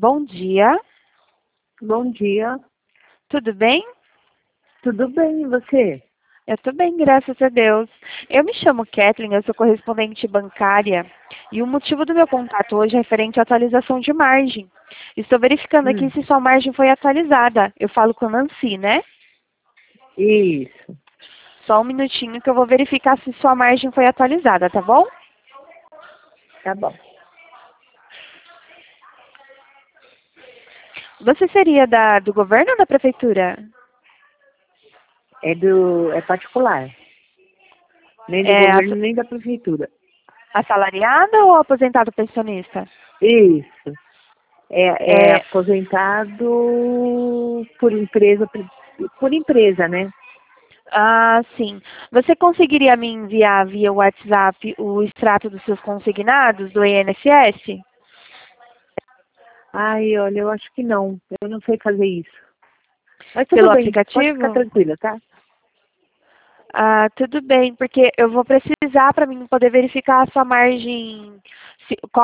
Bom dia, Bom dia, tudo bem? tudo bem e você? Eu estou bem, graças a Deus. Eu me chamo Kathleen, eu sou correspondente bancária e o motivo do meu contato hoje é referente à atualização de margem. Estou verificando aqui Hum, se sua margem foi atualizada. Eu falo com a Nancy, né? isso, Só um minutinho que eu vou verificar se sua margem foi atualizada, tá bom? tá bom. Você seria do governo ou da prefeitura? É particular, nem do É governo nem da prefeitura. assalariada ou aposentado pensionista? Isso, é É, aposentado por empresa, né? sim. Você conseguiria me enviar via WhatsApp o extrato dos seus consignados do INSS? Ai, olha, eu acho que não, eu não sei fazer isso. Mas tudo Pelo bem, pode ficar aplicativo? tranquila, tá? Tudo bem, porque eu vou precisar para mim poder verificar a sua margem, qual